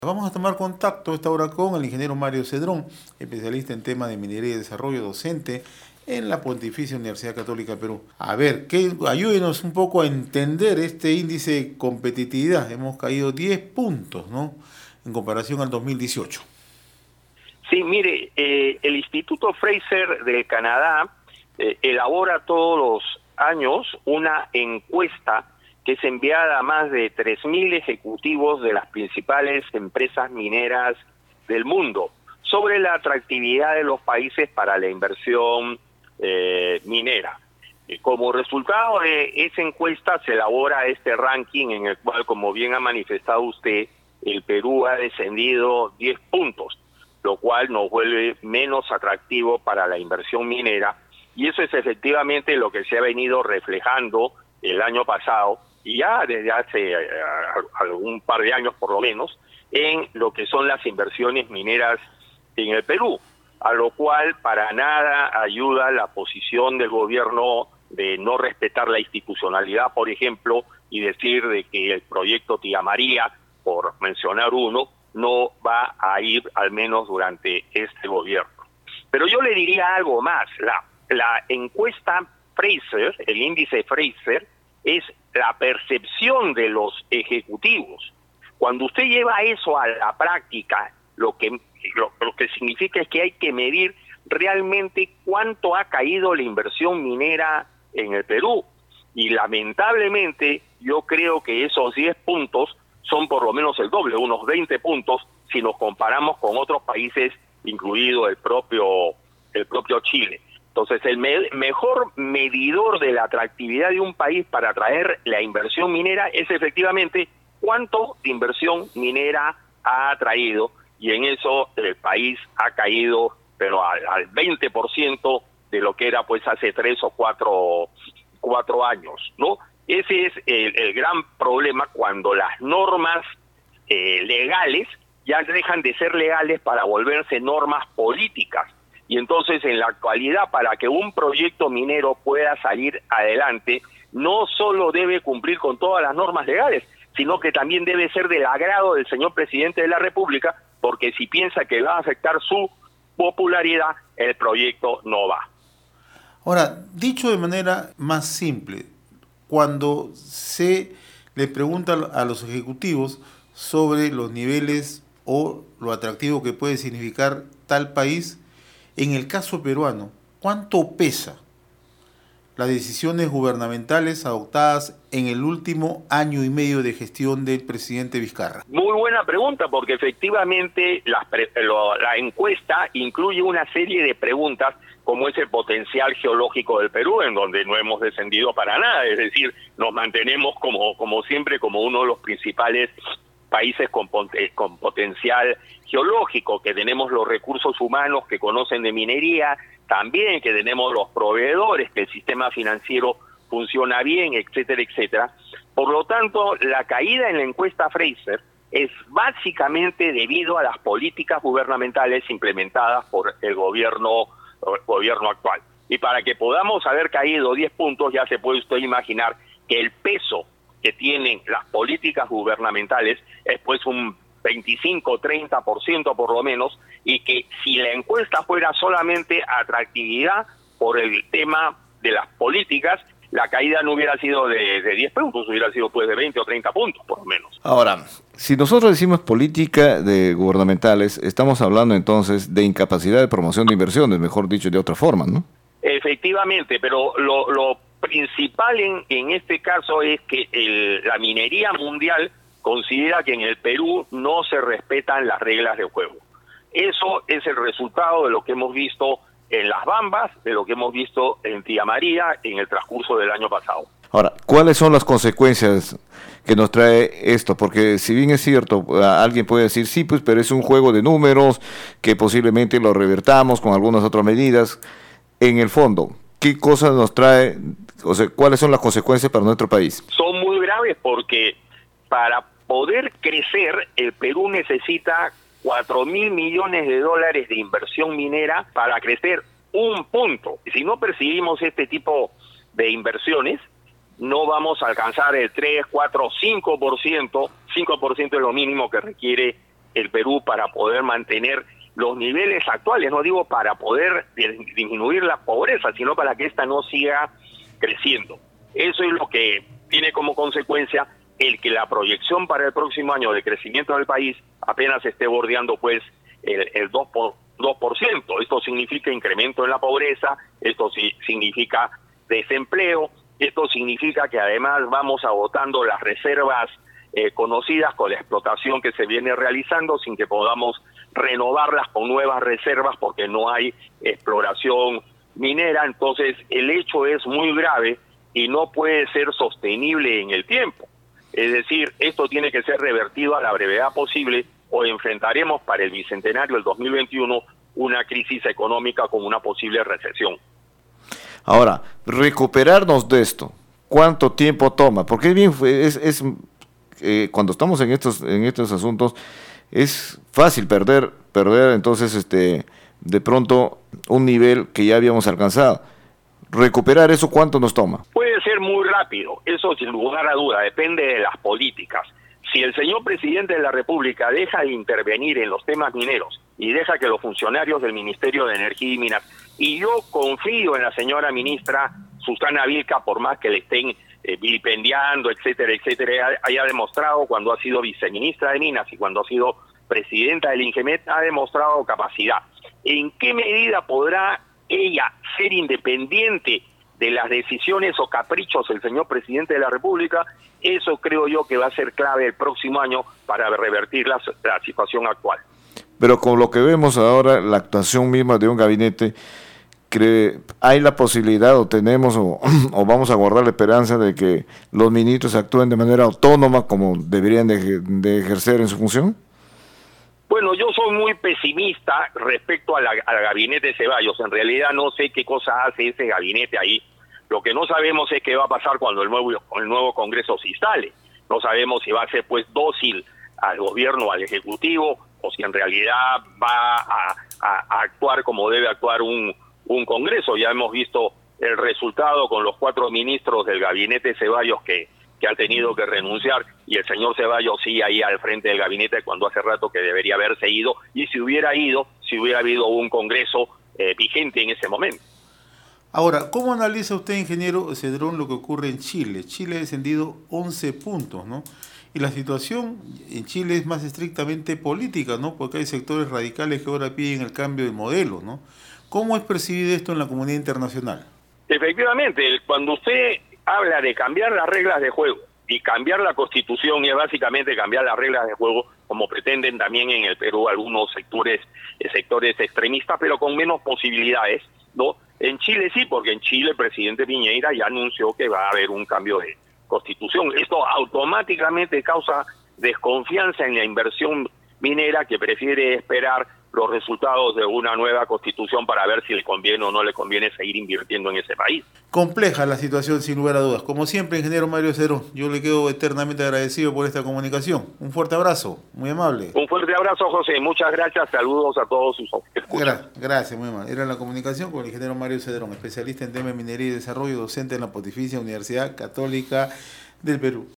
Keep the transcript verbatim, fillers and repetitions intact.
Vamos a tomar contacto a esta hora con el ingeniero Mario Cedrón, especialista en temas de minería y desarrollo, docente en la Pontificia Universidad Católica de Perú. A ver, que ayúdenos un poco a entender este índice de competitividad. Hemos caído diez puntos, ¿no?, en comparación al dos mil dieciocho. Sí, mire, eh, el Instituto Fraser de Canadá eh, elabora todos los años una encuesta que es enviada a más de tres mil ejecutivos de las principales empresas mineras del mundo sobre la atractividad de los países para la inversión eh, minera. Eh, como resultado de esa encuesta se elabora este ranking en el cual, como bien ha manifestado usted, el Perú ha descendido diez puntos, lo cual nos vuelve menos atractivo para la inversión minera, y eso es efectivamente lo que se ha venido reflejando el año pasado, y ya desde hace uh, algún par de años por lo menos, en lo que son las inversiones mineras en el Perú, a lo cual para nada ayuda la posición del gobierno de no respetar la institucionalidad, por ejemplo, y decir de que el proyecto Tía María, por mencionar uno, no va a ir al menos durante este gobierno. Pero yo le diría algo más, la, la encuesta Fraser, el índice Fraser, es la percepción de los ejecutivos. Cuando usted lleva eso a la práctica, lo que, lo, lo que significa es que hay que medir realmente cuánto ha caído la inversión minera en el Perú. Y lamentablemente yo creo que esos diez puntos son por lo menos el doble, unos veinte puntos, si nos comparamos con otros países, incluido el propio, el propio Chile. Entonces, el me mejor medidor de la atractividad de un país para atraer la inversión minera es efectivamente cuánto de inversión minera ha atraído, y en eso el país ha caído, pero al, al veinte por ciento de lo que era pues hace tres o cuatro, cuatro años, ¿no? Ese es el, el gran problema cuando las normas eh, legales ya dejan de ser legales para volverse normas políticas. Y entonces en la actualidad, para que un proyecto minero pueda salir adelante, no solo debe cumplir con todas las normas legales, sino que también debe ser del agrado del señor presidente de la República, porque si piensa que va a afectar su popularidad, el proyecto no va. Ahora, dicho de manera más simple, cuando se le pregunta a los ejecutivos sobre los niveles o lo atractivo que puede significar tal país, en el caso peruano, ¿cuánto pesa las decisiones gubernamentales adoptadas en el último año y medio de gestión del presidente Vizcarra? Muy buena pregunta, porque efectivamente la, lo, la encuesta incluye una serie de preguntas como es el potencial geológico del Perú, en donde no hemos descendido para nada, es decir, nos mantenemos como, como siempre como uno de los principales países con, con potencial geológico, que tenemos los recursos humanos que conocen de minería, también que tenemos los proveedores, que el sistema financiero funciona bien, etcétera, etcétera. Por lo tanto, la caída en la encuesta Fraser es básicamente debido a las políticas gubernamentales implementadas por el gobierno, el gobierno actual. Y para que podamos haber caído diez puntos, ya se puede usted imaginar que el peso que tienen las políticas gubernamentales es pues un veinticinco, treinta por ciento por lo menos, y que si la encuesta fuera solamente atractividad por el tema de las políticas, la caída no hubiera sido de, de diez puntos, hubiera sido pues de veinte o treinta puntos por lo menos. Ahora, si nosotros decimos política de gubernamentales, estamos hablando entonces de incapacidad de promoción de inversiones, mejor dicho de otra forma, ¿no? Efectivamente, pero lo, lo principal en, en este caso es que el, la minería mundial considera que en el Perú no se respetan las reglas de juego. Eso es el resultado de lo que hemos visto en Las Bambas, de lo que hemos visto en Tía María en el transcurso del año pasado. Ahora, ¿cuáles son las consecuencias que nos trae esto? Porque si bien es cierto, alguien puede decir, sí, pues, pero es un juego de números que posiblemente lo revertamos con algunas otras medidas. En el fondo, ¿qué cosas nos trae, o sea, cuáles son las consecuencias para nuestro país? Son muy graves porque para poder crecer, el Perú necesita cuatro mil millones de dólares de inversión minera para crecer un punto. Si no percibimos este tipo de inversiones, no vamos a alcanzar el tres, cuatro, cinco por ciento. cinco por ciento es lo mínimo que requiere el Perú para poder mantener los niveles actuales, no digo para poder disminuir la pobreza, sino para que ésta no siga creciendo. Eso es lo que tiene como consecuencia el que la proyección para el próximo año de crecimiento del país apenas esté bordeando pues el, el dos por ciento. Esto significa incremento en la pobreza, esto sí significa desempleo, esto significa que además vamos agotando las reservas eh, conocidas con la explotación que se viene realizando sin que podamos renovarlas con nuevas reservas porque no hay exploración minera. Entonces el hecho es muy grave y no puede ser sostenible en el tiempo. Es decir, esto tiene que ser revertido a la brevedad posible o enfrentaremos para el bicentenario del dos mil veintiuno una crisis económica con una posible recesión. Ahora, recuperarnos de esto, ¿cuánto tiempo toma? Porque es bien, es, es eh, cuando estamos en estos en estos asuntos es fácil perder perder entonces este de pronto un nivel que ya habíamos alcanzado. Recuperar eso, ¿cuánto nos toma? Puede ser muy rápido, eso sin lugar a duda, depende de las políticas. Si el señor presidente de la República deja de intervenir en los temas mineros y deja que los funcionarios del Ministerio de Energía y Minas, y yo confío en la señora ministra Susana Vilca, por más que le estén eh, vilipendiando, etcétera, etcétera, haya demostrado cuando ha sido viceministra de Minas y cuando ha sido presidenta del INGEMET, ha demostrado capacidad. ¿En qué medida podrá ella ser independiente de las decisiones o caprichos del señor presidente de la República? Eso creo yo que va a ser clave el próximo año para revertir la, la situación actual. Pero con lo que vemos ahora, la actuación misma de un gabinete, ¿cree, hay la posibilidad o tenemos o, o vamos a guardar la esperanza de que los ministros actúen de manera autónoma como deberían de, de ejercer en su función? Bueno, yo soy muy pesimista respecto a la, al gabinete Ceballos. En realidad no sé qué cosa hace ese gabinete ahí. Lo que no sabemos es qué va a pasar cuando el nuevo, el nuevo Congreso se instale. No sabemos si va a ser pues dócil al gobierno, al Ejecutivo, o si en realidad va a, a, a actuar como debe actuar un, un Congreso. Ya hemos visto el resultado con los cuatro ministros del gabinete Ceballos que que ha tenido que renunciar, y el señor Ceballos sí ahí al frente del gabinete cuando hace rato que debería haberse ido, y si hubiera ido, si hubiera habido un Congreso eh, vigente en ese momento. Ahora, ¿cómo analiza usted, ingeniero Cedrón, lo que ocurre en Chile? Chile ha descendido once puntos, ¿no? Y la situación en Chile es más estrictamente política, ¿no? Porque hay sectores radicales que ahora piden el cambio de modelo, ¿no? ¿Cómo es percibido esto en la comunidad internacional? Efectivamente, cuando usted habla de cambiar las reglas de juego y cambiar la Constitución, y es básicamente cambiar las reglas de juego, como pretenden también en el Perú algunos sectores eh, sectores extremistas, pero con menos posibilidades, ¿no? En Chile sí, porque en Chile el presidente Piñera ya anunció que va a haber un cambio de Constitución. Esto automáticamente causa desconfianza en la inversión minera, que prefiere esperar los resultados de una nueva Constitución para ver si le conviene o no le conviene seguir invirtiendo en ese país. Compleja la situación, sin lugar a dudas. Como siempre, ingeniero Mario Cedrón, yo le quedo eternamente agradecido por esta comunicación. Un fuerte abrazo, muy amable. Un fuerte abrazo, José. Muchas gracias. Saludos a todos sus escuchas. Gracias, muy amable. Era la comunicación con el ingeniero Mario Cedrón, especialista en temas de minería y desarrollo, docente en la Pontificia Universidad Católica del Perú.